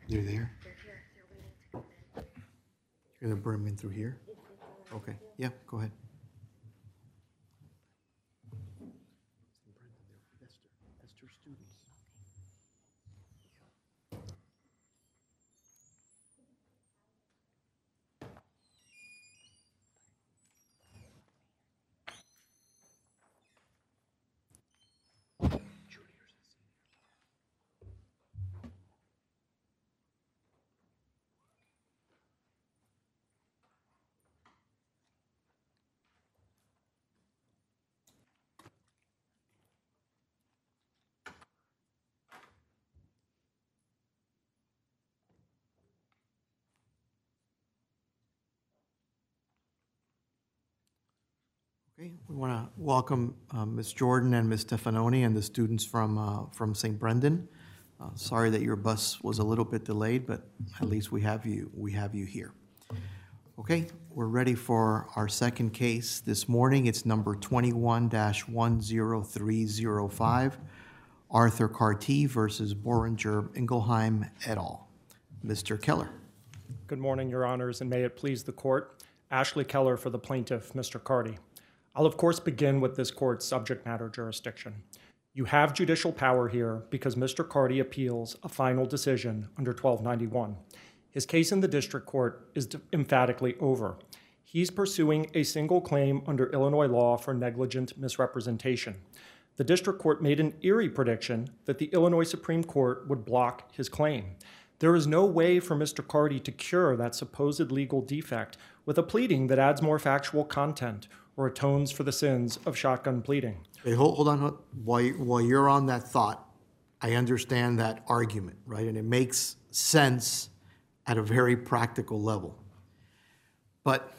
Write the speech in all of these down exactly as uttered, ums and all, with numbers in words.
They're there? You're gonna bring them in through here? Okay, yeah, go ahead. Okay, we want to welcome uh, Miz Jordan and Miz Stefanoni and the students from, uh, from Saint Brendan. Uh, Sorry that your bus was a little bit delayed, but at least we have you, we have you here. Okay, we're ready for our second case this morning. It's number twenty-one dash one zero three zero five, Arthur Carty versus Boehringer Ingelheim et al. Mister Keller. Good morning, Your Honors, and may it please the Court. Ashley Keller for the plaintiff, Mister Carty. I'll of course begin with this court's subject matter jurisdiction. You have judicial power here because Mister Carty appeals a final decision under twelve ninety-one. His case in the district court is emphatically over. He's pursuing a single claim under Illinois law for negligent misrepresentation. The district court made an eerie prediction that the Illinois Supreme Court would block his claim. There is no way for Mister Carty to cure that supposed legal defect with a pleading that adds more factual content or atones for the sins of shotgun pleading. Hey, hold, hold on. hold- While, you- while you're on that thought, I understand that argument, right? And it makes sense at a very practical level. But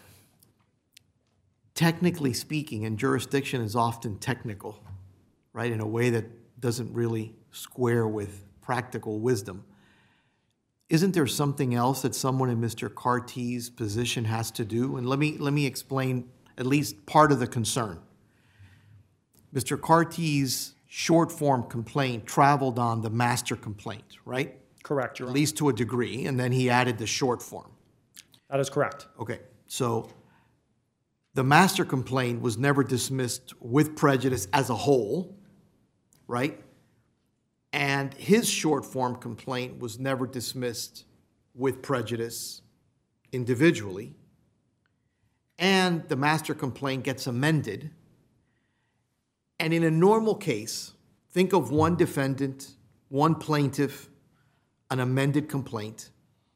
technically speaking, and jurisdiction is often technical, right, in a way that doesn't really square with practical wisdom. Isn't there something else that someone in Mister Carty's position has to do? And let me, let me explain at least part of the concern. Mister Carty's short-form complaint traveled on the master complaint, right? Correct, Your At Honor. least to a degree, and then he added the short form. That is correct. Okay, so the master complaint was never dismissed with prejudice as a whole, right? And his short form complaint was never dismissed with prejudice individually. And the master complaint gets amended. And in a normal case, think of one defendant, one plaintiff, an amended complaint.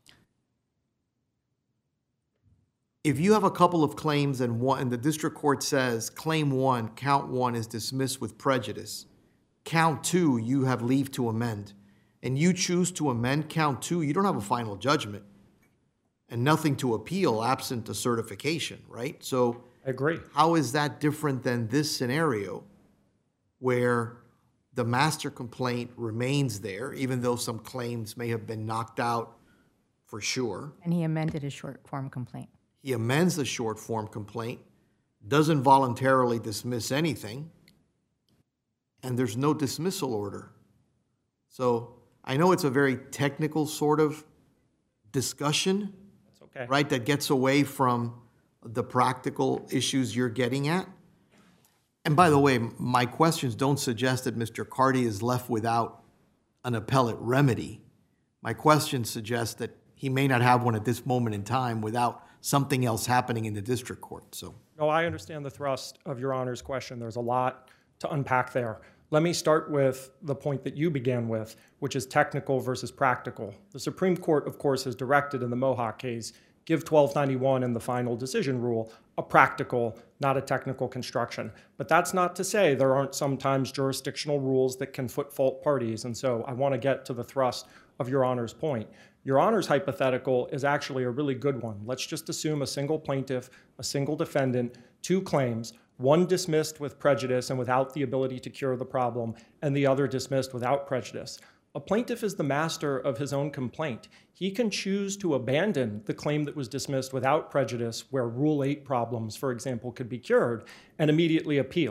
If you have a couple of claims and one, and the district court says claim one, count one is dismissed with prejudice, count two, you have leave to amend, and you choose to amend count two, you don't have a final judgment and nothing to appeal absent a certification, right? So I agree. how is that different than this scenario where the master complaint remains there, even though some claims may have been knocked out for sure? And he amended his short form complaint. He amends the short form complaint, doesn't voluntarily dismiss anything, and there's no dismissal order. So I know it's a very technical sort of discussion, That's okay. right, that gets away from the practical issues you're getting at. And by the way, my questions don't suggest that Mister Carty is left without an appellate remedy. My questions suggest that he may not have one at this moment in time without something else happening in the district court, so. No, I understand the thrust of Your Honor's question. There's a lot to unpack there. Let me start with the point that you began with, which is technical versus practical. The Supreme Court, of course, has directed in the Mohawk case, give twelve ninety-one in the final decision rule a practical, not a technical construction. But that's not to say there aren't sometimes jurisdictional rules that can foot fault parties. And so I want to get to the thrust of Your Honor's point. Your Honor's hypothetical is actually a really good one. Let's just assume a single plaintiff, a single defendant, two claims, one dismissed with prejudice and without the ability to cure the problem, and the other dismissed without prejudice. A plaintiff is the master of his own complaint. He can choose to abandon the claim that was dismissed without prejudice, where Rule eight problems, for example, could be cured, and immediately appeal.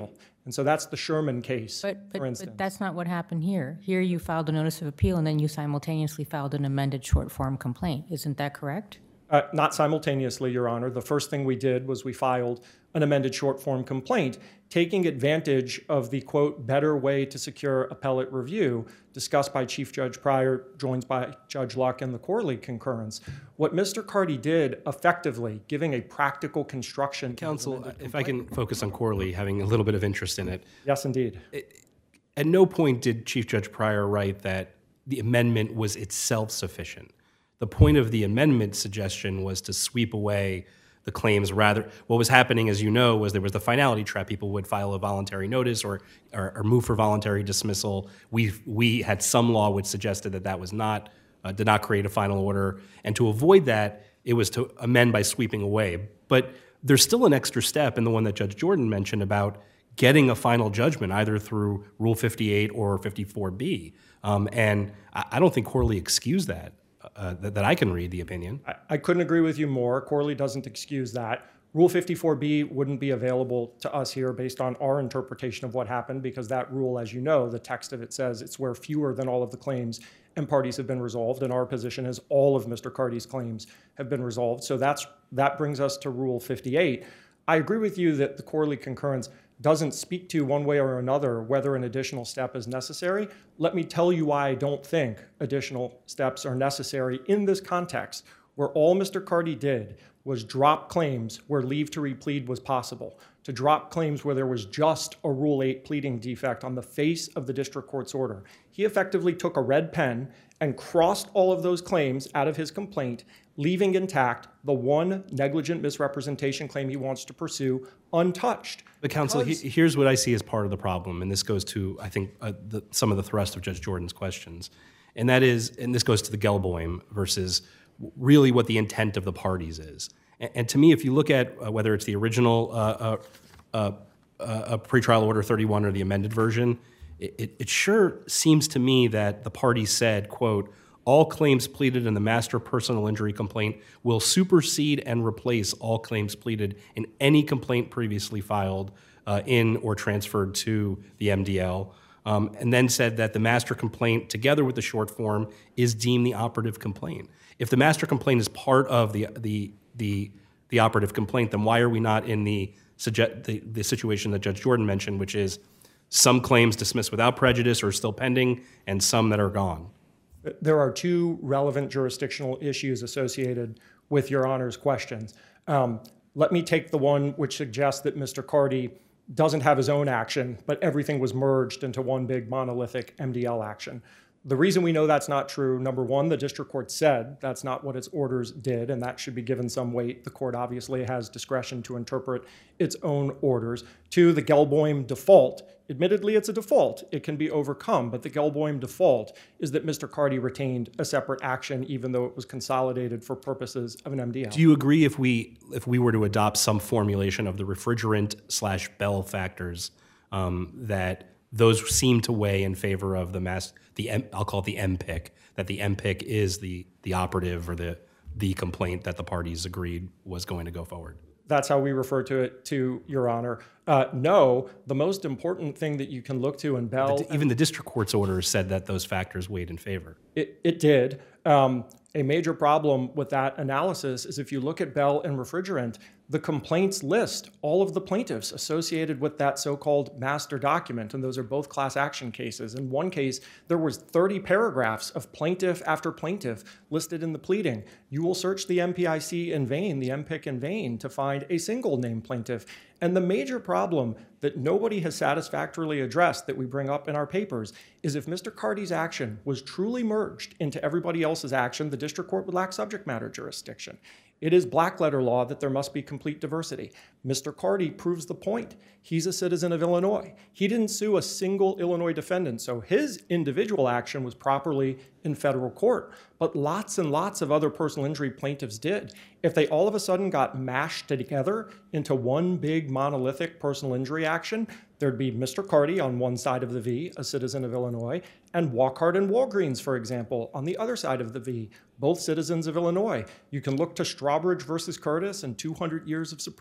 And so that's the Sherman case, But, but, for instance. but that's not what happened here. Here you filed a notice of appeal and then you simultaneously filed an amended short form complaint. Isn't that correct? Uh, not simultaneously, Your Honor. The first thing we did was we filed an amended short form complaint, taking advantage of the, quote, better way to secure appellate review discussed by Chief Judge Pryor, joined by Judge Luck in the Corley concurrence. What Mister Carty did effectively, giving a practical construction. Counsel, if I can focus on Corley, having a little bit of interest in it. Yes, indeed. At no point did Chief Judge Pryor write that the amendment was itself sufficient. The point of the amendment suggestion was to sweep away the claims rather. What was happening, as you know, was there was the finality trap. People would file a voluntary notice or, or, or move for voluntary dismissal. We we had some law which suggested that that was not, uh, did not create a final order. And to avoid that, it was to amend by sweeping away. But there's still an extra step in the one that Judge Jordan mentioned about getting a final judgment either through Rule fifty-eight or fifty-four B. Um, and I, I don't think Corley excused that. Uh, that, that I can read the opinion. I, I couldn't agree with you more. Corley doesn't excuse that. Rule fifty-four B wouldn't be available to us here based on our interpretation of what happened because that rule, as you know, the text of it says it's where fewer than all of the claims and parties have been resolved, and our position is all of Mister Carty's claims have been resolved. So that's that brings us to Rule fifty-eight. I agree with you that the Corley concurrence doesn't speak to one way or another whether an additional step is necessary. Let me tell you why I don't think additional steps are necessary in this context, where all Mister Carty did was drop claims where leave to replead was possible, to drop claims where there was just a Rule eight pleading defect on the face of the district court's order. He effectively took a red pen and crossed all of those claims out of his complaint, leaving intact the one negligent misrepresentation claim he wants to pursue untouched. But counsel, he, here's what I see as part of the problem, and this goes to, I think, uh, the, some of the thrust of Judge Jordan's questions, and that is, and this goes to the Gelboim versus really what the intent of the parties is. And, and to me, if you look at uh, whether it's the original uh, uh, uh, uh, pretrial order thirty-one or the amended version, it, it, it sure seems to me that the parties said, quote, all claims pleaded in the master personal injury complaint will supersede and replace all claims pleaded in any complaint previously filed uh, in or transferred to the M D L, um, and then said that the master complaint, together with the short form, is deemed the operative complaint. If the master complaint is part of the the the, the operative complaint, then why are we not in the, the the situation that Judge Jordan mentioned, which is some claims dismissed without prejudice or still pending, and some that are gone? There are two relevant jurisdictional issues associated with Your Honor's questions. Um, let me take the one which suggests that Mister Carty doesn't have his own action, but everything was merged into one big monolithic M D L action. The reason we know that's not true, number one, the district court said that's not what its orders did, and that should be given some weight. The court obviously has discretion to interpret its own orders. Two, the Gelboim default. Admittedly, it's a default. It can be overcome, but the Gelboim default is that Mister Carty retained a separate action even though it was consolidated for purposes of an M D L. Do you agree if we if we were to adopt some formulation of the refrigerant slash Bell factors um, that those seem to weigh in favor of the mass, the M, I'll call it the M P I C, that the M P I C is the the operative or the the complaint that the parties agreed was going to go forward? That's how we refer to it, to Your Honor. Uh, no, the most important thing that you can look to in Bell... The, even the district court's orders said that those factors weighed in favor. It, it did. Um, a major problem with that analysis is if you look at Bell and refrigerant, the complaints list all of the plaintiffs associated with that so-called master document, and those are both class action cases. In one case, there was thirty paragraphs of plaintiff after plaintiff listed in the pleading. You will search the M P I C in vain, the M P I C in vain, to find a single named plaintiff. And the major problem that nobody has satisfactorily addressed that we bring up in our papers is if Mister Carty's action was truly merged into everybody else's action, the district court would lack subject matter jurisdiction. It is black letter law that there must be complete diversity. Mister Carty proves the point. He's a citizen of Illinois. He didn't sue a single Illinois defendant, so his individual action was properly in federal court. But lots and lots of other personal injury plaintiffs did. If they all of a sudden got mashed together into one big monolithic personal injury action, there'd be Mister Carty on one side of the V, a citizen of Illinois, and Walcart and Walgreens, for example, on the other side of the V, both citizens of Illinois. You can look to Strawbridge versus Curtis and two hundred years of Supreme Court precedent.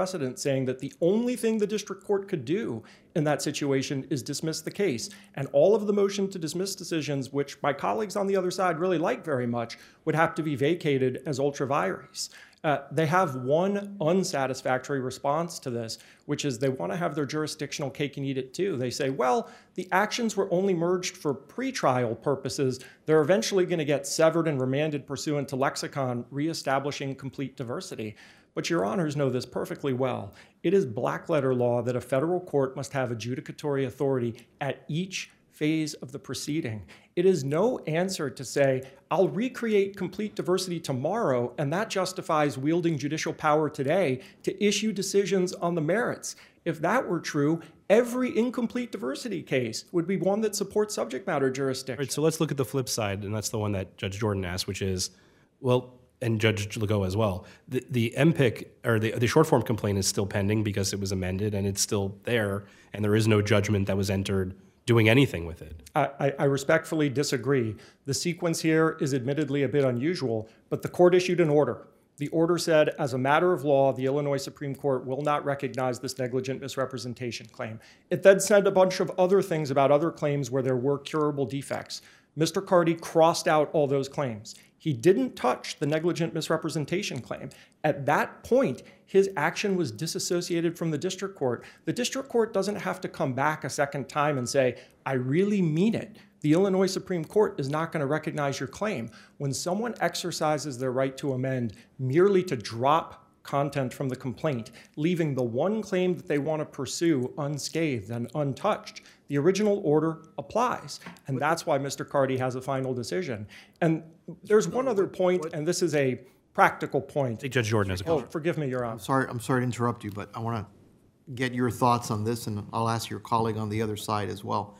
precedent saying that the only thing the district court could do in that situation is dismiss the case. And all of the motion to dismiss decisions, which my colleagues on the other side really like very much, would have to be vacated as ultra vires. Uh, they have one unsatisfactory response to this, which is they want to have their jurisdictional cake and eat it too. They say, well, the actions were only merged for pretrial purposes. They're eventually going to get severed and remanded pursuant to lexicon, reestablishing complete diversity. But your honors know this perfectly well. It is black letter law that a federal court must have adjudicatory authority at each phase of the proceeding. It is no answer to say, I'll recreate complete diversity tomorrow, and that justifies wielding judicial power today to issue decisions on the merits. If that were true, every incomplete diversity case would be one that supports subject matter jurisdiction. All right, so let's look at the flip side, and that's the one that Judge Jordan asked, which is, well, and Judge Legault as well, the, the M P I C, or the, the short form complaint is still pending because it was amended, and it's still there, and there is no judgment that was entered doing anything with it. I, I respectfully disagree. The sequence here is admittedly a bit unusual, but the court issued an order. The order said, as a matter of law, the Illinois Supreme Court will not recognize this negligent misrepresentation claim. It then said a bunch of other things about other claims where there were curable defects. Mister Carty crossed out all those claims. He didn't touch the negligent misrepresentation claim. At that point, his action was disassociated from the district court. The district court doesn't have to come back a second time and say, I really mean it. The Illinois Supreme Court is not going to recognize your claim. When someone exercises their right to amend merely to drop content from the complaint, leaving the one claim that they want to pursue unscathed and untouched, the original order applies. And that's why Mister Carty has a final decision. And there's one other point, and this is a practical point. Take Judge Jordan as a Oh, counter. forgive me, Your Honor. I'm sorry, I'm sorry to interrupt you, but I want to get your thoughts on this, and I'll ask your colleague on the other side as well.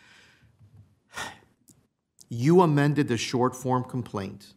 You amended the short form complaint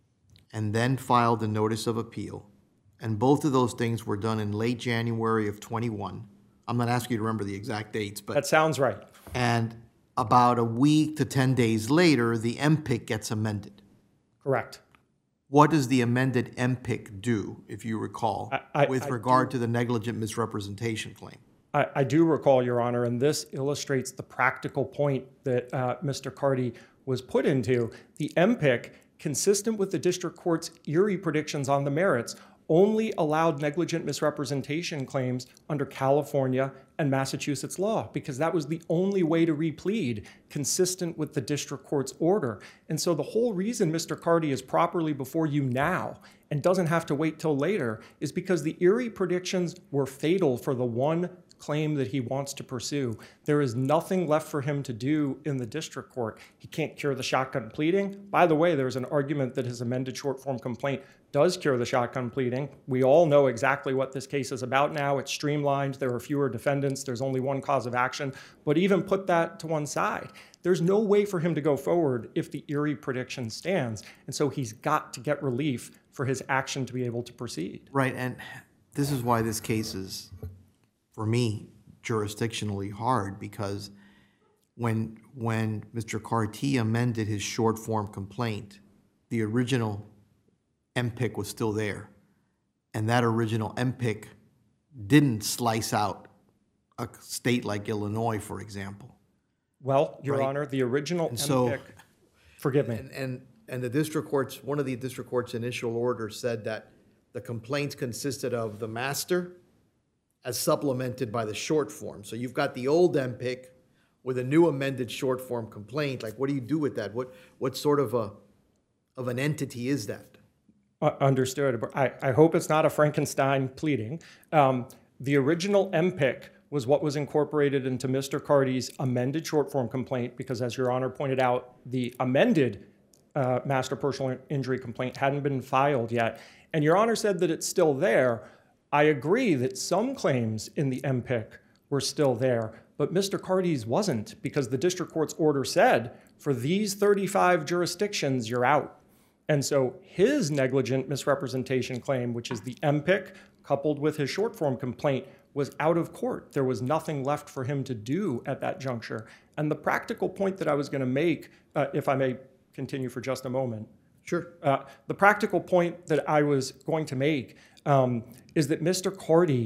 and then filed a notice of appeal, and both of those things were done in late January of twenty-one. I'm not asking you to remember the exact dates, but That sounds right. and about a week to ten days later, the M P I C gets amended. Correct. What does the amended M P I C do, if you recall, I- I- with I regard to the negligent misrepresentation claim? I, I do recall, Your Honor, and this illustrates the practical point that uh, Mister Carty was put into. The M P I C, consistent with the district court's eerie predictions on the merits, only allowed negligent misrepresentation claims under California and Massachusetts law, because that was the only way to replead consistent with the district court's order. And so the whole reason Mister Carty is properly before you now and doesn't have to wait till later is because the eerie predictions were fatal for the one claim that he wants to pursue. There is nothing left for him to do in the district court. He can't cure the shotgun pleading. By the way, there's an argument that his amended short form complaint does cure the shotgun pleading. We all know exactly what this case is about now. It's streamlined. There are fewer defendants. There's only one cause of action. But even put that to one side, there's no way for him to go forward if the eerie prediction stands. And so he's got to get relief for his action to be able to proceed. Right, and this is why this case is, for me, jurisdictionally hard, because when when Mister Carty amended his short form complaint, the original M P I C was still there, and that original M P I C didn't slice out a state like Illinois, for example. Well, Your Right. Honor, the original And so- M P I C, forgive me. And, and, and the district court's, one of the district court's initial orders said that the complaints consisted of the master as supplemented by the short form. So you've got the old M P I C with a new amended short form complaint. Like, what do you do with that? What, what sort of a, of an entity is that? Uh, understood. But I, I hope it's not a Frankenstein pleading. Um, the original M P I C was what was incorporated into Mister Carty's amended short form complaint, because as Your Honor pointed out, the amended uh, master personal injury complaint hadn't been filed yet. And Your Honor said that it's still there. I agree that some claims in the M P I C were still there, but Mister Carty's wasn't, because the district court's order said, for these thirty-five jurisdictions, you're out. And so his negligent misrepresentation claim, which is the M P I C, coupled with his short form complaint, was out of court. There was nothing left for him to do at that juncture. And the practical point that I was going to make, uh, if I may continue for just a moment, Sure. uh, the practical point that I was going to make um, is that Mister Carty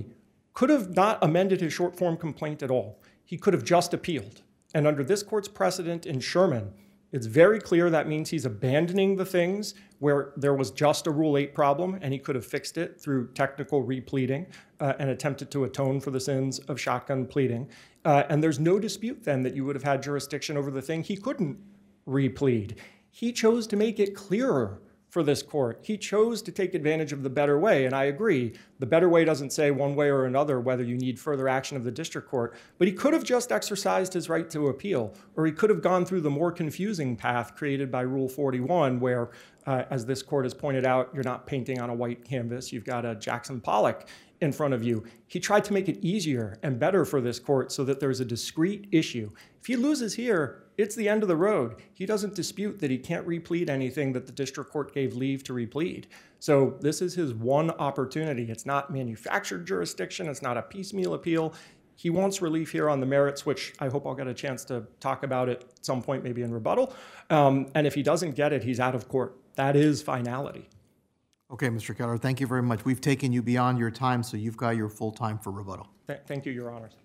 could have not amended his short form complaint at all. He could have just appealed. And under this court's precedent in Sherman, it's very clear that means he's abandoning the things where there was just a Rule eight problem and he could have fixed it through technical repleading uh, and attempted to atone for the sins of shotgun pleading. Uh, and there's no dispute then that you would have had jurisdiction over the thing he couldn't replead. He chose to make it clearer for this court. He chose to take advantage of the better way, and I agree. The better way doesn't say one way or another whether you need further action of the district court, but he could have just exercised his right to appeal, or he could have gone through the more confusing path created by Rule forty-one, where, uh, as this court has pointed out, you're not painting on a white canvas, you've got a Jackson Pollock in front of you. He tried to make it easier and better for this court so that there's a discrete issue. If he loses here, it's the end of the road. He doesn't dispute that he can't replead anything that the district court gave leave to replead. So this is his one opportunity. It's not manufactured jurisdiction. It's not a piecemeal appeal. He wants relief here on the merits, which I hope I'll get a chance to talk about at some point, maybe in rebuttal. Um, and if he doesn't get it, he's out of court. That is finality. Okay, Mister Keller, thank you very much. We've taken you beyond your time, so you've got your full time for rebuttal. Th- thank you, Your Honors.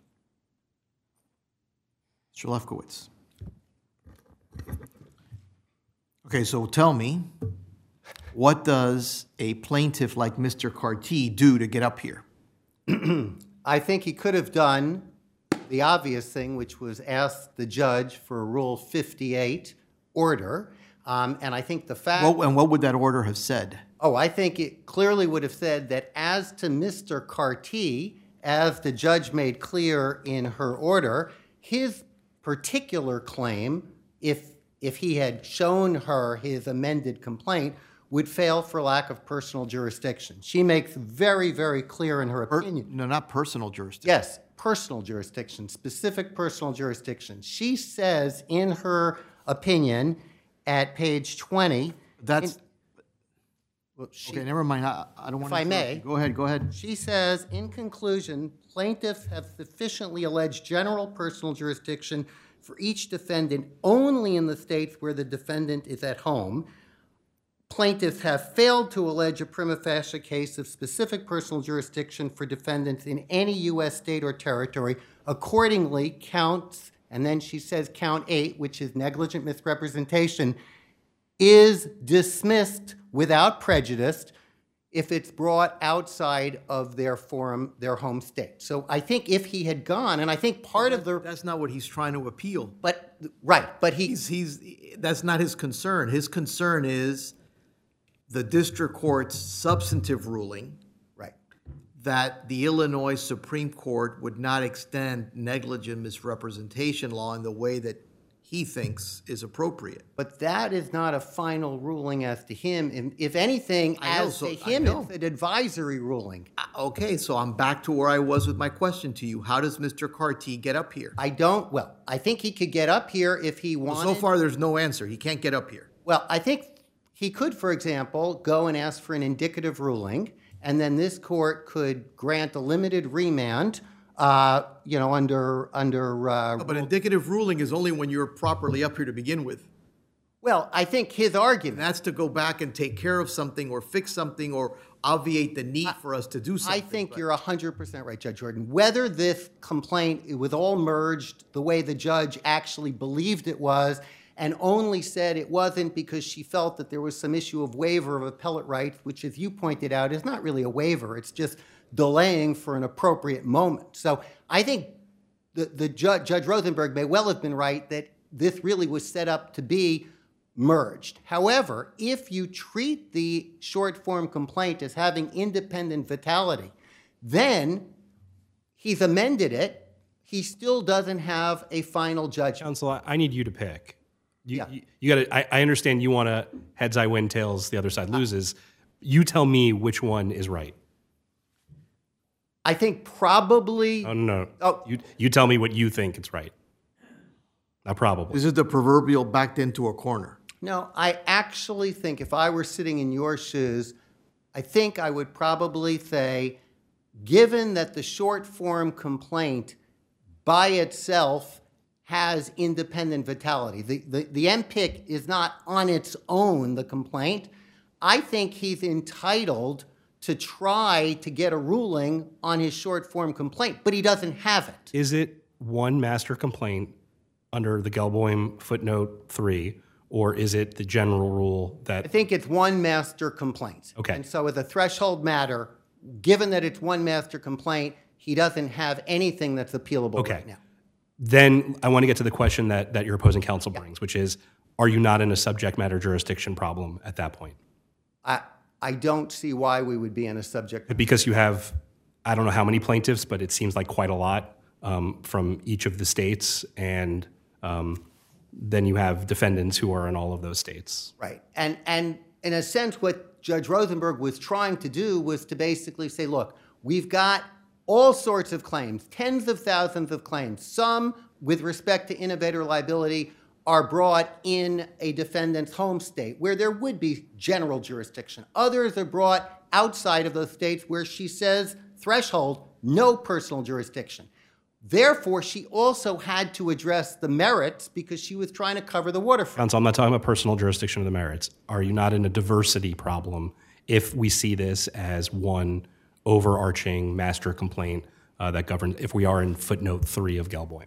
Mister Lefkowitz. Okay, so tell me, what does a plaintiff like Mister Carty do to get up here? I think he could have done the obvious thing, which was ask the judge for a Rule fifty-eight order. Um, and I think the fact... What, and what would that order have said? Oh, I think it clearly would have said that as to Mister Carty, as the judge made clear in her order, his particular claim, if if he had shown her his amended complaint, would fail for lack of personal jurisdiction. She makes very, very clear in her Per, opinion. no, not personal jurisdiction. Yes, personal jurisdiction, specific personal jurisdiction. She says in her opinion at page twenty... That's... in, well, she, okay, never mind. I, I don't want to... If I may. Go ahead, go ahead. She says, in conclusion, plaintiffs have sufficiently alleged general personal jurisdiction for each defendant only in the states where the defendant is at home. Plaintiffs have failed to allege a prima facie case of specific personal jurisdiction for defendants in any U S state or territory. Accordingly, counts, and then she says count eight, which is negligent misrepresentation, is dismissed without prejudice if it's brought outside of their forum, their home state. So I think if he had gone, and I think part of the... That's not what he's trying to appeal. But, right, but he... He's, he's, that's not his concern. His concern is the district court's substantive ruling Right. that the Illinois Supreme Court would not extend negligent misrepresentation law in the way that he thinks is appropriate. But that is not a final ruling as to him. If, if anything, I know, as so- to I him, know. it's an advisory ruling. Uh, Okay, so I'm back to where I was with my question to you. How does Mister Carty get up here? I don't, well, I think he could get up here if he Well, wanted. so far, there's no answer. He can't get up here. Well, I think he could, for example, go and ask for an indicative ruling, and then this court could grant a limited remand, uh, you know, under, under, uh, But indicative ruling is only when you're properly up here to begin with. well, I think his And argument, that's to go back and take care of something or fix something or obviate the need for us to do I something. think But- you're one hundred percent right, Judge Jordan. Whether this complaint, it was all merged the way the judge actually believed it was, and only said it wasn't because she felt that there was some issue of waiver of appellate rights, which, as you pointed out, is not really a waiver. It's just delaying for an appropriate moment. So I think the, the judge, Judge Rosenberg may well have been right that this really was set up to be merged. However, if you treat the short form complaint as having independent vitality, then he's amended it. He still doesn't have a final judgment. Counsel, I, I need you to pick. You, Yeah. you, you got to. I, I understand you want to heads I win, tails the other side loses. You tell me which one is right. I think probably. Oh no. Oh. You you tell me what you think it's right. Not probably. This is the proverbial backed into a corner. No, I actually think if I were sitting in your shoes, I think I would probably say, given that the short form complaint by itself has independent vitality, the, the, the M P I C is not on its own the complaint, I think he's entitled to try to get a ruling on his short form complaint, but he doesn't have it. Is it one master complaint under the Gelboim footnote three, or is it the general rule I that, think it's one master complaint. Okay. And so as a threshold matter, given that it's one master complaint, he doesn't have anything that's appealable Okay. right now. then I want to get to the question that, that your opposing counsel brings, which is, are you not in a subject matter jurisdiction problem at that point? I, I don't see why we would be in a subject. Because you have, I don't know how many plaintiffs, but it seems like quite a lot um, from each of the states, and um, then you have defendants who are in all of those states. Right. And, and in a sense, what Judge Rosenberg was trying to do was to basically say, look, we've got all sorts of claims, tens of thousands of claims. Some, with respect to innovator liability, are brought in a defendant's home state where there would be general jurisdiction. Others are brought outside of those states where she says, threshold, no personal jurisdiction. Therefore, she also had to address the merits because she was trying to cover the waterfront. Counsel, I'm not talking about personal jurisdiction of the merits. Are you not in a diversity problem if we see this as one overarching master complaint uh, that governs, if we are in footnote three of Gelboim?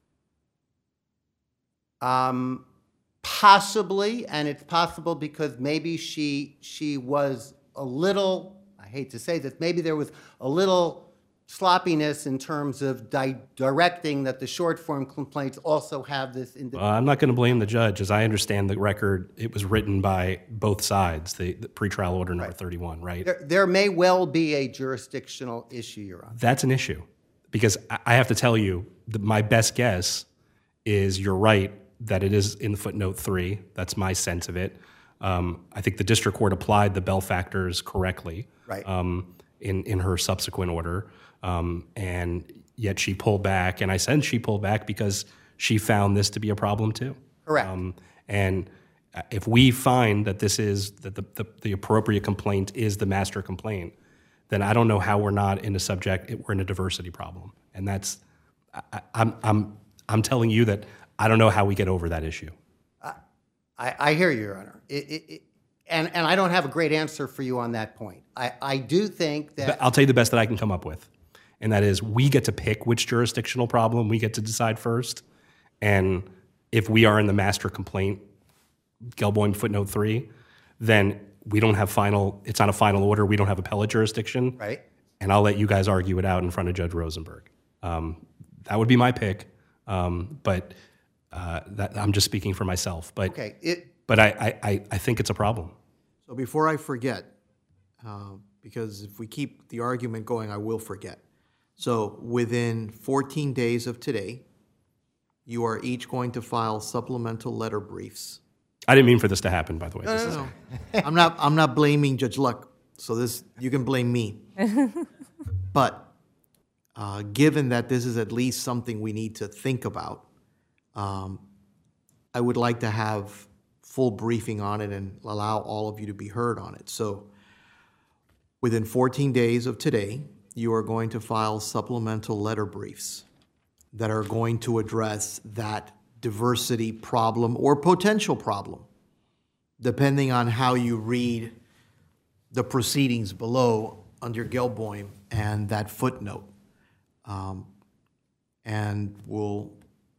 Um, possibly, and it's possible because maybe she she was a little, I hate to say this, maybe there was a little sloppiness in terms of di- directing that the short form complaints also have this. Ind- Uh, I'm not going to blame the judge. As I understand the record, it was written by both sides, the, the pretrial order number thirty-one, right? there, there may well be a jurisdictional issue, Your Honor. That's an issue. Because I I have to tell you, that my best guess is you're right that it is in footnote three. That's my sense of it. Um, I think the district court applied the Bell factors correctly Right. um, in, in her subsequent order. Um, and yet she pulled back. And I said she pulled back because she found this to be a problem too. Correct. Um, and if we find that this is, that the, the, the appropriate complaint is the master complaint, then I don't know how we're not in a subject, we're in a diversity problem. And that's, I, I'm, I'm, I'm telling you that I don't know how we get over that issue. I, I hear you, Your Honor. It, it, it, and, and I don't have a great answer for you on that point. I, I do think that... But I'll tell you the best that I can come up with. And that is, we get to pick which jurisdictional problem we get to decide first. And if we are in the master complaint, Gelboim footnote three, then we don't have final, it's not a final order, we don't have appellate jurisdiction. Right. And I'll let you guys argue it out in front of Judge Rosenberg. Um, that would be my pick, um, but uh, that, I'm just speaking for myself. But, Okay. It, but I, I, I think it's a problem. So before I forget, uh, because if we keep the argument going, I will forget. So within fourteen days of today, you are each going to file supplemental letter briefs. I didn't mean for this to happen, by the way. No, This no, is- no. I'm not, I'm not blaming Judge Luck, so this, you can blame me. But uh, given that this is at least something we need to think about, um, I would like to have full briefing on it and allow all of you to be heard on it. So within fourteen days of today, you are going to file supplemental letter briefs that are going to address that diversity problem or potential problem, depending on how you read the proceedings below under Gelboim and that footnote. Um, and we'll,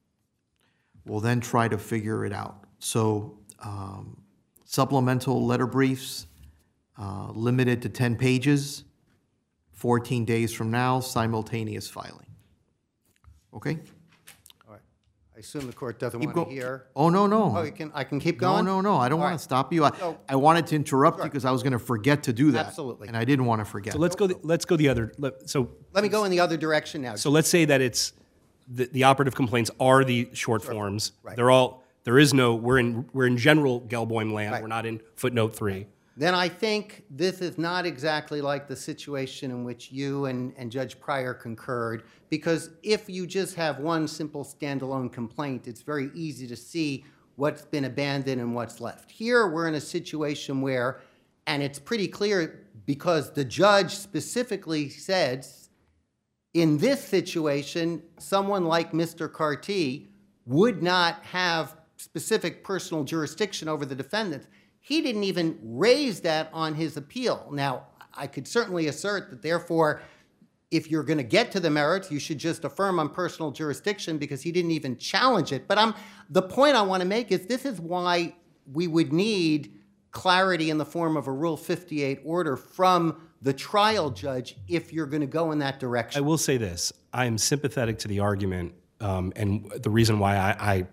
we'll then try to figure it out. So um, supplemental letter briefs, uh, limited to ten pages, fourteen days from now, simultaneous filing. Okay? all right. I assume the court doesn't Keep want to go- hear... Oh, no, no. Oh, you can, I can keep No, going? no, no, I don't All want right. to stop you. I, So- I wanted to interrupt you because I was going to forget to do that. Absolutely. And I didn't want to forget. So let's go, the, let's go the other, let- so, Let me go in the other direction now. so let's say that it's, the, the operative complaints are the short forms. Right. They're all, there is no, we're in, we're in general Gelboim land, Right. we're not in footnote three. Then I think this is not exactly like the situation in which you and, and Judge Pryor concurred, because if you just have one simple standalone complaint, it's very easy to see what's been abandoned and what's left. Here, we're in a situation where, and it's pretty clear because the judge specifically said, in this situation, someone like Mister Carty would not have specific personal jurisdiction over the defendant. He didn't even raise that on his appeal. Now, I could certainly assert that, therefore, if you're going to get to the merits, you should just affirm on personal jurisdiction because he didn't even challenge it. But I'm, the point I want to make is this is why we would need clarity in the form of a Rule fifty-eight order from the trial judge if you're going to go in that direction. I will say this. I am sympathetic to the argument, um, and the reason why I, I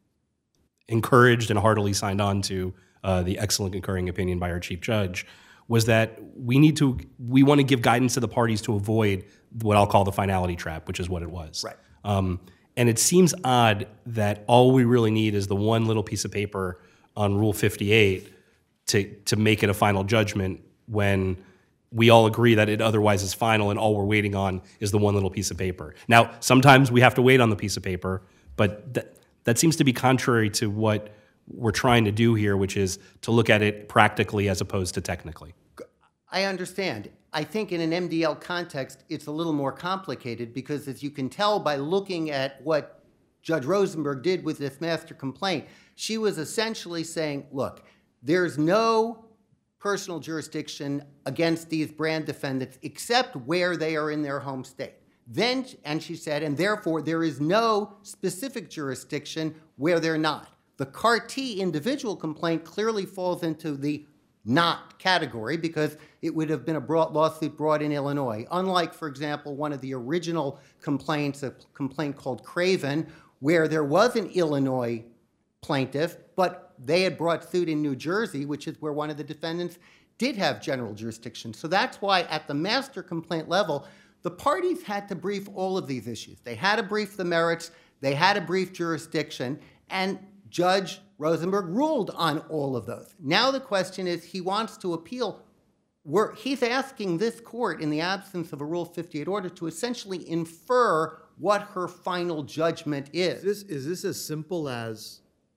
encouraged and heartily signed on to uh, the excellent concurring opinion by our chief judge was that we need to, we want to give guidance to the parties to avoid what I'll call the finality trap, which is what it was. Right. Um, and it seems odd that all we really need is the one little piece of paper on Rule fifty-eight to, to make it a final judgment when we all agree that it otherwise is final and all we're waiting on is the one little piece of paper. Now, sometimes we have to wait on the piece of paper, but that, that seems to be contrary to what we're trying to do here, which is to look at it practically as opposed to technically. I understand. I think in an M D L context, it's a little more complicated because, as you can tell by looking at what Judge Rosenberg did with this master complaint, she was essentially saying, look, there's no personal jurisdiction against these brand defendants except where they are in their home state. Then, and she said, and therefore there is no specific jurisdiction where they're not. The Carty individual complaint clearly falls into the not category because it would have been a brought, lawsuit brought in Illinois. Unlike, for example, one of the original complaints, a complaint called Craven, where there was an Illinois plaintiff, but they had brought suit in New Jersey, which is where one of the defendants did have general jurisdiction. So that's why at the master complaint level, the parties had to brief all of these issues. They had to brief the merits, they had to brief jurisdiction, and Judge Rosenberg ruled on all of those. Now the question is, he wants to appeal. We're, he's asking this court, in the absence of a Rule fifty-eight order, to essentially infer what her final judgment is. Is this, is this as simple as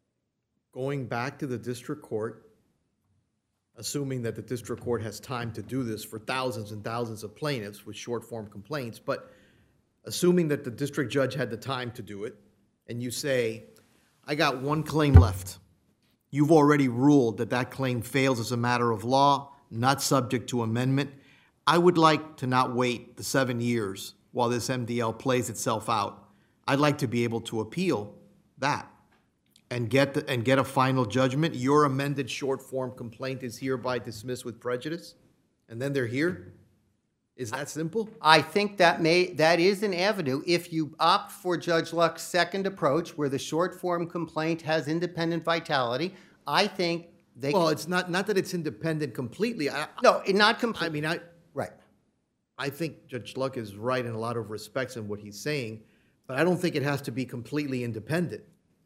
going back to the district court, assuming that the district court has time to do this for thousands and thousands of plaintiffs with short-form complaints, but assuming that the district judge had the time to do it, and you say, I got one claim left. You've already ruled that that claim fails as a matter of law, not subject to amendment. I would like to not wait the seven years while this M D L plays itself out. I'd like to be able to appeal that and get the, and get a final judgment. Your amended short-form complaint is hereby dismissed with prejudice, and then they're here? Is that simple? I think that may that is an avenue if you opt for Judge Luck's second approach, where the short-form complaint has independent vitality. I think they Well, can, it's not, not that it's independent completely. I, no, it- not I completely. mean, I, Right. I think Judge Luck is right in a lot of respects in what he's saying, but I don't think it has to be completely independent.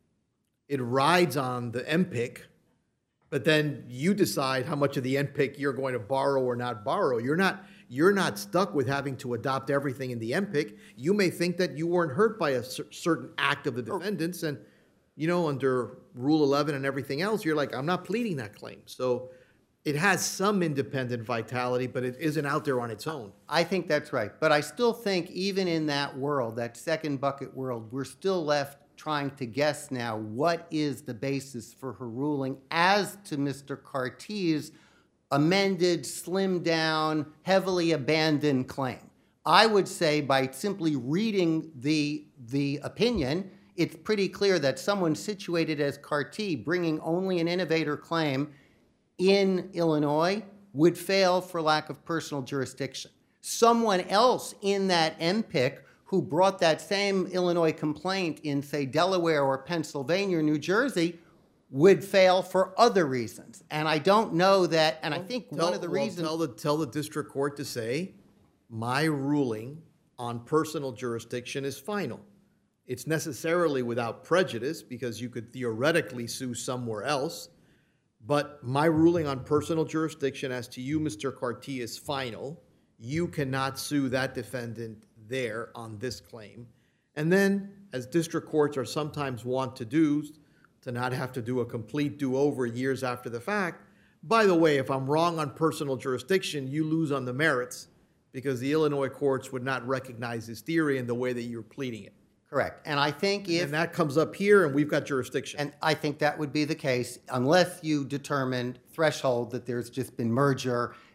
It rides on the M P I C, but then you decide how much of the M P I C you're going to borrow or not borrow. You're not, you're not stuck with having to adopt everything in the M P I C. You may think that you weren't hurt by a cer- certain act of the defendants, and, you know, under Rule eleven and everything else, you're like, I'm not pleading that claim. So it has some independent vitality, but it isn't out there on its own. I think that's right. But I still think even in that world, that second bucket world, we're still left trying to guess now what is the basis for her ruling as to Mister Carty's amended, slimmed down, heavily abandoned claim. I would say by simply reading the, the opinion, it's pretty clear that someone situated as Carty, bringing only an innovator claim in Illinois, would fail for lack of personal jurisdiction. Someone else in that M P I C who brought that same Illinois complaint in, say, Delaware or Pennsylvania or New Jersey would fail for other reasons. And I don't know that, and I think Tell- one of the well, reasons... Tell the, tell the district court to say, my ruling on personal jurisdiction is final. It's necessarily without prejudice because you could theoretically sue somewhere else, but my ruling on personal jurisdiction as to you, Mister Carty, is final. You cannot sue that defendant there on this claim. And then, as district courts are sometimes wont to do, to not have to do a complete do-over years after the fact, by the way, if I'm wrong on personal jurisdiction, you lose on the merits because the Illinois courts would not recognize this theory in the way that you're pleading it. Correct. And I think if... And that comes up here, and we've got jurisdiction. And I think that would be the case unless you determined threshold that there's just been merger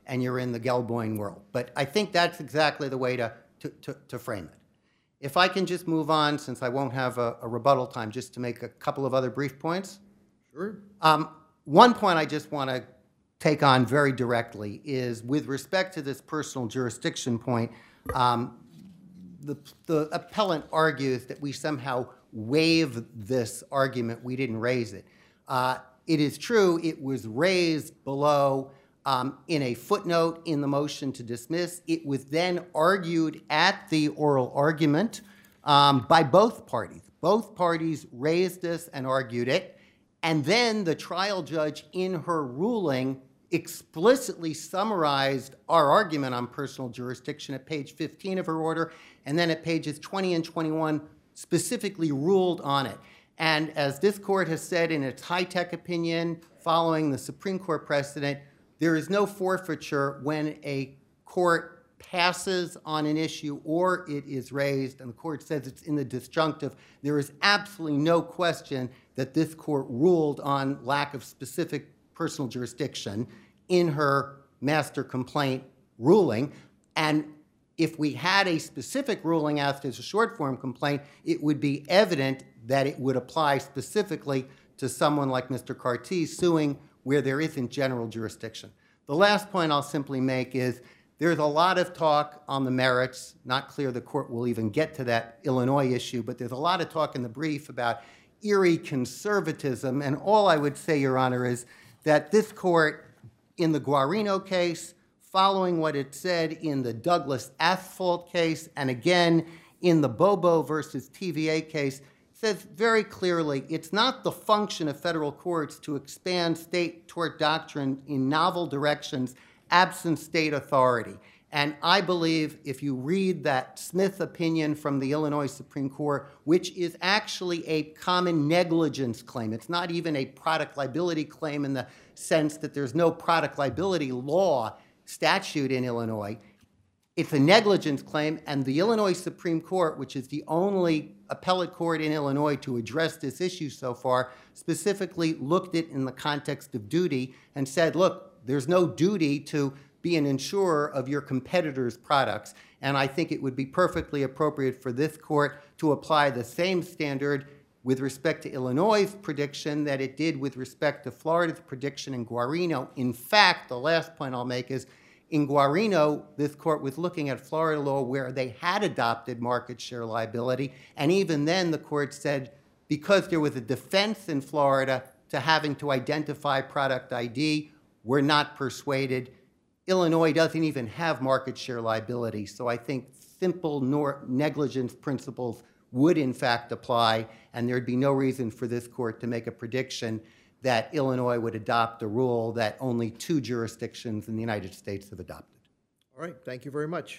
and you're in the Gelboin world. But I think that's exactly the way to, to, to, to frame it. If I can just move on, since I won't have a, a rebuttal time, just to make a couple of other brief points. Sure. Um, one point I just want to take on very directly is with respect to this personal jurisdiction point, um, the, the appellant argues that we somehow waive this argument. We didn't raise it. Uh, it is true, it was raised below um, in a footnote in the motion to dismiss. It was then argued at the oral argument um, by both parties. Both parties raised this and argued it. And then the trial judge, in her ruling, explicitly summarized our argument on personal jurisdiction at page fifteen of her order, and then at pages twenty and twenty-one specifically ruled on it. And as this court has said in its high-tech opinion following the Supreme Court precedent, there is no forfeiture when a court passes on an issue or it is raised, and the court says it's in the disjunctive. There is absolutely no question that this court ruled on lack of specific personal jurisdiction in her master complaint ruling. And if we had a specific ruling as to a short form complaint, it would be evident that it would apply specifically to someone like Mister Cartee suing where there isn't general jurisdiction. The last point I'll simply make is there's a lot of talk on the merits. Not clear the court will even get to that Illinois issue, but there's a lot of talk in the brief about eerie conservatism. And all I would say, Your Honor, is that this court, in the Guarino case, following what it said in the Douglas Asphalt case, and again in the Bobo versus T V A case, says very clearly it's not the function of federal courts to expand state tort doctrine in novel directions absent state authority. And I believe if you read that Smith opinion from the Illinois Supreme Court, which is actually a common negligence claim, it's not even a product liability claim in the sense that there's no product liability law statute in Illinois. It's a negligence claim, and the Illinois Supreme Court, which is the only appellate court in Illinois to address this issue so far, specifically looked at it in the context of duty and said, look, there's no duty to be an insurer of your competitors' products. And I think it would be perfectly appropriate for this court to apply the same standard with respect to Illinois' prediction that it did with respect to Florida's prediction in Guarino. In fact, the last point I'll make is in Guarino, this court was looking at Florida law where they had adopted market share liability. And even then, the court said, because there was a defense in Florida to having to identify product I D, we're not persuaded. Illinois doesn't even have market share liability. So I think simple nor negligence principles would in fact apply, and there'd be no reason for this court to make a prediction that Illinois would adopt a rule that only two jurisdictions in the United States have adopted. All right, thank you very much.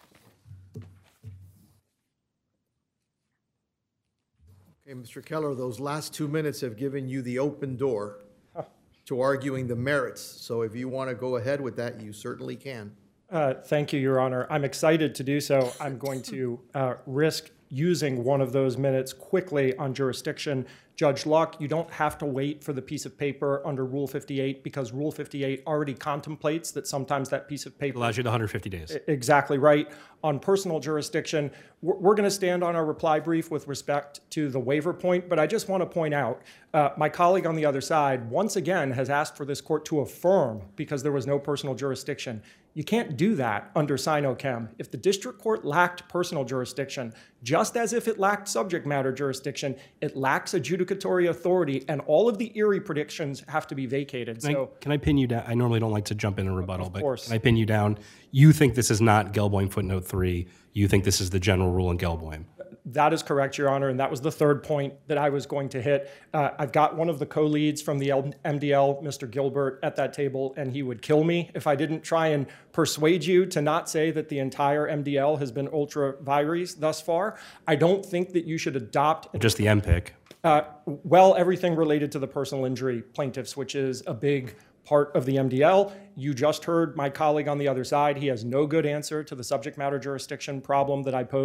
Okay, Mister Keller, those last two minutes have given you the open door to arguing the merits. So if you want to go ahead with that, you certainly can. Uh, thank you, Your Honor. I'm excited to do so. I'm going to uh, risk using one of those minutes quickly on jurisdiction. Judge Luck, you don't have to wait for the piece of paper under Rule fifty-eight because Rule fifty-eight already contemplates that sometimes that piece of paper... It allows you to one hundred fifty days. Exactly right. On personal jurisdiction, we're, we're going to stand on our reply brief with respect to the waiver point, but I just want to point out, uh, my colleague on the other side once again has asked for this court to affirm because there was no personal jurisdiction. You can't do that under Sinochem. If the district court lacked personal jurisdiction, just as if it lacked subject matter jurisdiction, it lacks adjudicatory authority, and all of the Erie predictions have to be vacated. Can, so, I, can I pin you down? I normally don't like to jump in a rebuttal, Of but course. can I pin you down? You think this is not Gelboim footnote three. You think this is the general rule in Gelboim. That is correct, Your Honor, and that was the third point that I was going to hit. Uh, I've got one of the co-leads from the M D L, Mister Gilbert, at that table, and he would kill me if I didn't try and persuade you to not say that the entire M D L has been ultra vires thus far. I don't think that you should adopt... Just the M P I C. Uh, well, everything related to the personal injury plaintiffs, which is a big part of the M D L. You just heard my colleague on the other side. He has no good answer to the subject matter jurisdiction problem that I posed.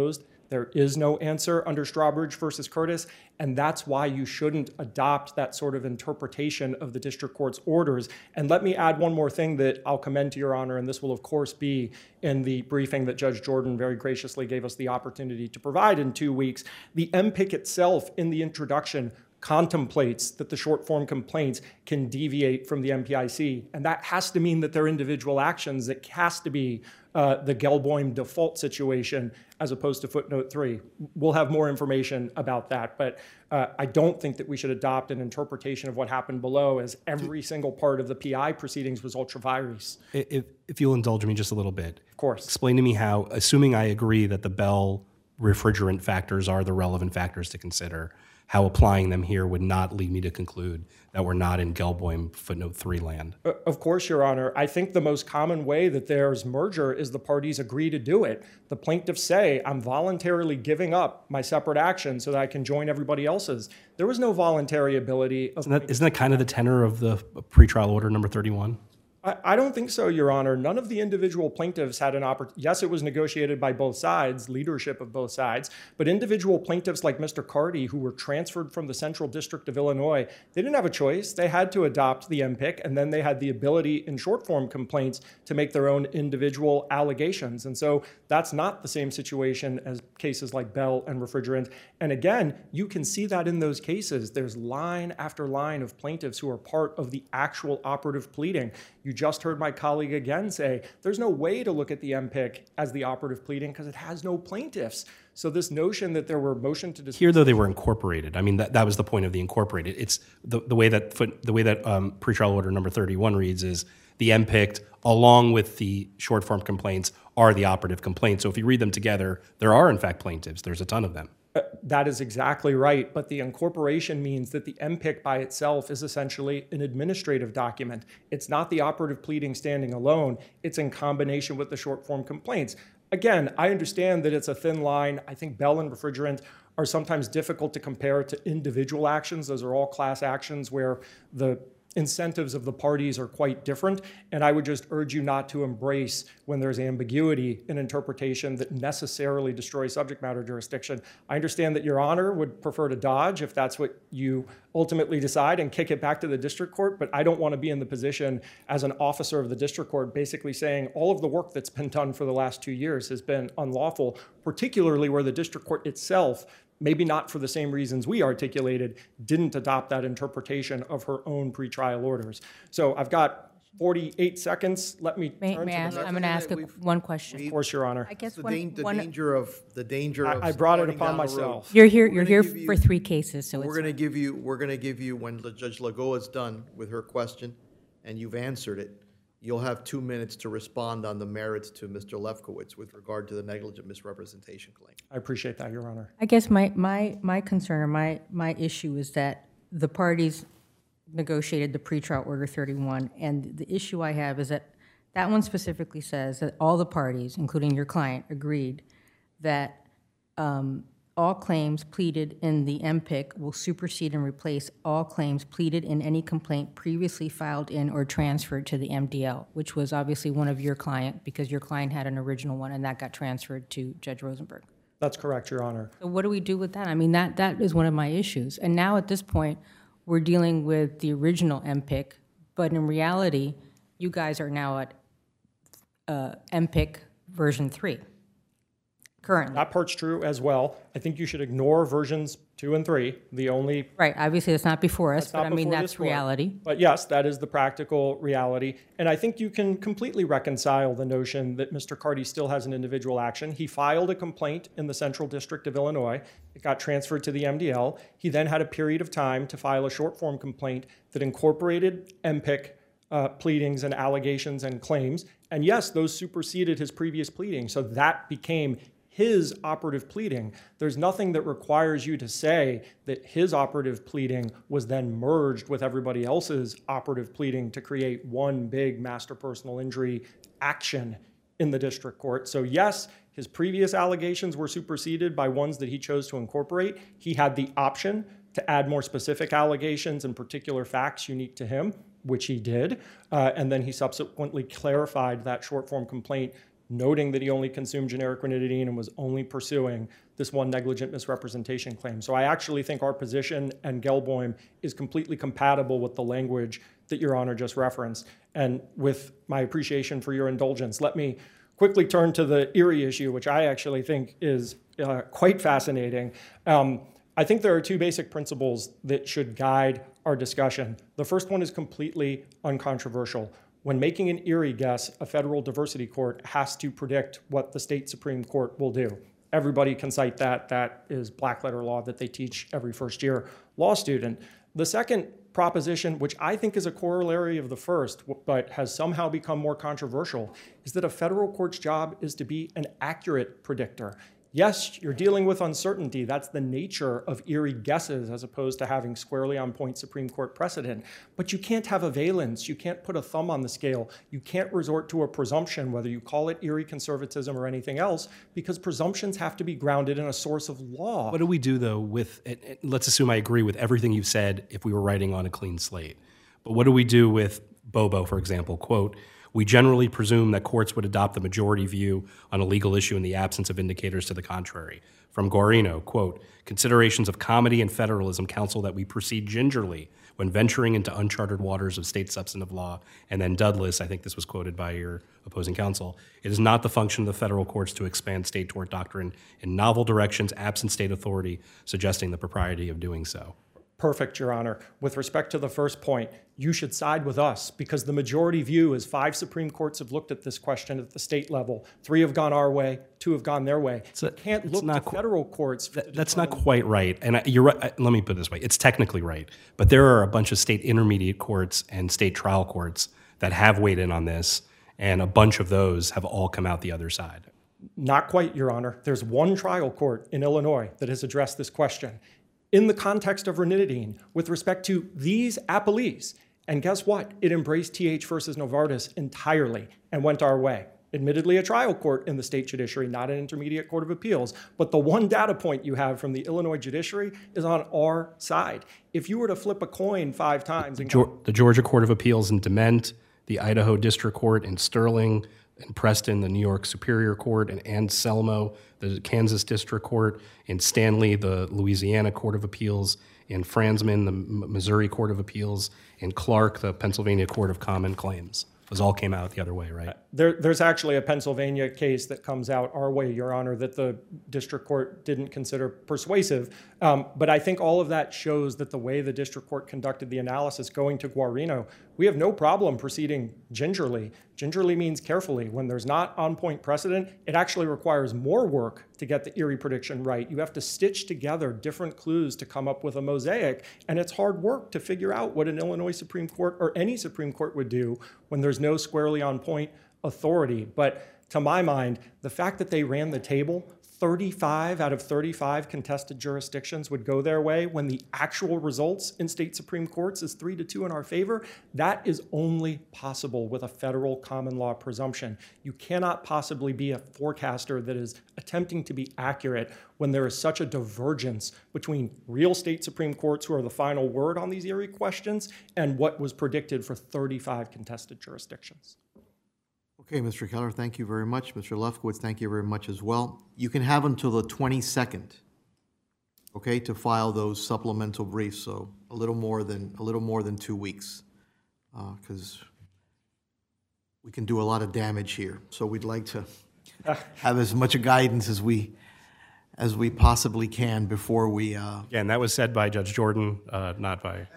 There is no answer under Strawbridge versus Curtis, and that's why you shouldn't adopt that sort of interpretation of the district court's orders. And let me add one more thing that I'll commend to Your Honor, and this will of course be in the briefing that Judge Jordan very graciously gave us the opportunity to provide in two weeks. The M P I C itself in the introduction contemplates that the short form complaints can deviate from the M P I C. And that has to mean that they're individual actions. It has to be uh, the Gelboim default situation as opposed to footnote three. We'll have more information about that, but uh, I don't think that we should adopt an interpretation of what happened below as every single part of the P I proceedings was ultra vires. If, if you'll indulge me just a little bit. Of course. Explain to me how, assuming I agree that the Bell refrigerant factors are the relevant factors to consider, how applying them here would not lead me to conclude that we're not in Gelboim footnote three land. Of course, Your Honor. I think the most common way that there's merger is the parties agree to do it. The plaintiffs say, I'm voluntarily giving up my separate action so that I can join everybody else's. There was no voluntary ability. Of Isn't that, isn't that kind of the tenor of the pretrial order number thirty-one? I don't think so, Your Honor. None of the individual plaintiffs had an opportunity. Yes, it was negotiated by both sides, leadership of both sides, but individual plaintiffs like Mister Carty, who were transferred from the Central District of Illinois, they didn't have a choice. They had to adopt the M P I C, and then they had the ability in short form complaints to make their own individual allegations. And so that's not the same situation as cases like Bell and Refrigerant. And again, you can see that in those cases. There's line after line of plaintiffs who are part of the actual operative pleading. You just heard my colleague again say, there's no way to look at the M P I C as the operative pleading because it has no plaintiffs. So this notion that there were motion to dismiss... Here, though, they were incorporated. I mean, that, that was the point of the incorporated. It's the, the way that foot, the way that um, pretrial order number thirty-one reads is the M P I C, along with the short form complaints, are the operative complaints. So if you read them together, there are, in fact, plaintiffs. There's a ton of them. Uh, that is exactly right, but the incorporation means that the M P I C by itself is essentially an administrative document. It's not the operative pleading standing alone. It's in combination with the short form complaints. Again, I understand that it's a thin line. I think Bell and Refrigerant are sometimes difficult to compare to individual actions. Those are all class actions where the incentives of the parties are quite different, and I would just urge you not to embrace, when there's ambiguity, an interpretation that necessarily destroys subject matter jurisdiction. I understand that Your Honor would prefer to dodge if that's what you ultimately decide and kick it back to the district court, but I don't want to be in the position as an officer of the district court basically saying all of the work that's been done for the last two years has been unlawful, particularly where the district court itself, maybe not for the same reasons we articulated, didn't adopt that interpretation of her own pretrial orders. So I've got forty-eight seconds. Let me May, turn may to I ask, the I'm going to ask a, one question. Of course, Your Honor. I guess The, one, dan- the one, danger of the danger of I, I brought it starting upon down the road. myself. you're here. You're gonna here give you- for three cases, so We're it's going to give you. We're going to give you when the Judge Lagoa is done with her question, and you've answered it. You'll have two minutes to respond on the merits to Mister Lefkowitz with regard to the negligent misrepresentation claim. I appreciate that, Your Honor. I guess my, my, my concern or my, my issue is that the parties negotiated the pretrial order thirty-one, and the issue I have is that that one specifically says that all the parties, including your client, agreed that um, all claims pleaded in the M P I C will supersede and replace all claims pleaded in any complaint previously filed in or transferred to the M D L, which was obviously one of your client because your client had an original one and that got transferred to Judge Rosenberg. That's correct, Your Honor. So what do we do with that? I mean, that, that is one of my issues. And now at this point, we're dealing with the original M P I C, but in reality, you guys are now at uh, M P I C version three currently. That part's true as well. I think you should ignore versions two and three. The only Right, obviously it's not before us, That's but not I mean, before that's this court. reality. But yes, that is the practical reality. And I think you can completely reconcile the notion that Mister Carty still has an individual action. He filed a complaint in the Central District of Illinois. It got transferred to the M D L. He then had a period of time to file a short form complaint that incorporated M P I C uh, pleadings and allegations and claims. And yes, those superseded his previous pleading. So that became his operative pleading. There's nothing that requires you to say that his operative pleading was then merged with everybody else's operative pleading to create one big master personal injury action in the district court. So yes, his previous allegations were superseded by ones that he chose to incorporate. He had the option to add more specific allegations and particular facts unique to him, which he did. Uh, and then he subsequently clarified that short form complaint noting that he only consumed generic ranitidine and was only pursuing this one negligent misrepresentation claim. So I actually think our position and Gelboim is completely compatible with the language that Your Honor just referenced. And with my appreciation for your indulgence, let me quickly turn to the Erie issue, which I actually think is uh, quite fascinating. Um, I think there are two basic principles that should guide our discussion. The first one is completely uncontroversial. When making an Erie guess, a federal diversity court has to predict what the state Supreme Court will do. Everybody can cite that. That is black letter law that they teach every first year law student. The second proposition, which I think is a corollary of the first, but has somehow become more controversial, is that a federal court's job is to be an accurate predictor. Yes, you're dealing with uncertainty. That's the nature of Erie guesses as opposed to having squarely on point Supreme Court precedent. But you can't have a valence. You can't put a thumb on the scale. You can't resort to a presumption, whether you call it Erie conservatism or anything else, because presumptions have to be grounded in a source of law. What do we do, though, with, it, it, let's assume I agree with everything you've said if we were writing on a clean slate. But what do we do with Bobo, for example? Quote, we generally presume that courts would adopt the majority view on a legal issue in the absence of indicators to the contrary. From Guarino, quote, considerations of comity and federalism counsel that we proceed gingerly when venturing into uncharted waters of state substantive law. And then Douglas, I think this was quoted by your opposing counsel, it is not the function of the federal courts to expand state tort doctrine in novel directions absent state authority, suggesting the propriety of doing so. Perfect, Your Honor. With respect to the first point, you should side with us because the majority view is five Supreme Courts have looked at this question at the state level. Three have gone our way, two have gone their way. So you can't it's look not to qu- federal courts. That, that's not quite right. And I, you're right. I- Let me put it this way. It's technically right. But there are a bunch of state intermediate courts and state trial courts that have weighed in on this, and a bunch of those have all come out the other side. Not quite, Your Honor. There's one trial court in Illinois that has addressed this question in the context of ranitidine with respect to these appellees. And guess what? It embraced T H versus Novartis entirely and went our way. Admittedly, a trial court in the state judiciary, not an intermediate court of appeals. But the one data point you have from the Illinois judiciary is on our side. If you were to flip a coin five times and Geor- the Georgia Court of Appeals in Dement, the Idaho District Court in Sterling, in Preston, the New York Superior Court, in Anselmo, the Kansas District Court, in Stanley, the Louisiana Court of Appeals, in Franzman, the M- Missouri Court of Appeals, in Clark, the Pennsylvania Court of Common Claims. Those all came out the other way, right? There, there's actually a Pennsylvania case that comes out our way, Your Honor, that the district court didn't consider persuasive. Um, but I think all of that shows that the way the district court conducted the analysis going to Guarino, we have no problem proceeding gingerly. Gingerly means carefully. When there's not on-point precedent, it actually requires more work to get the Erie prediction right. You have to stitch together different clues to come up with a mosaic, and it's hard work to figure out what an Illinois Supreme Court or any Supreme Court would do when there's no squarely on-point authority. But to my mind, the fact that they ran the table, thirty-five out of thirty-five contested jurisdictions would go their way when the actual results in state Supreme Courts is three to two in our favor, that is only possible with a federal common law presumption. You cannot possibly be a forecaster that is attempting to be accurate when there is such a divergence between real state Supreme Courts who are the final word on these Erie questions and what was predicted for thirty-five contested jurisdictions. Okay, Mister Keller, thank you very much. Mister Lefkowitz, thank you very much as well. You can have until the twenty-second, okay, to file those supplemental briefs, so a little more than, a little more than two weeks, because we can do a lot of damage here. So we'd like to have as much guidance as we, as we possibly can before we... Uh, Yeah, and that was said by Judge Jordan, uh, not by...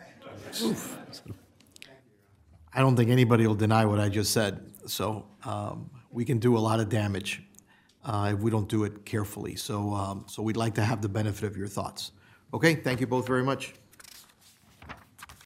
I don't think anybody will deny what I just said. So um, we can do a lot of damage uh, if we don't do it carefully. So, um, so we'd like to have the benefit of your thoughts. Okay, thank you both very much.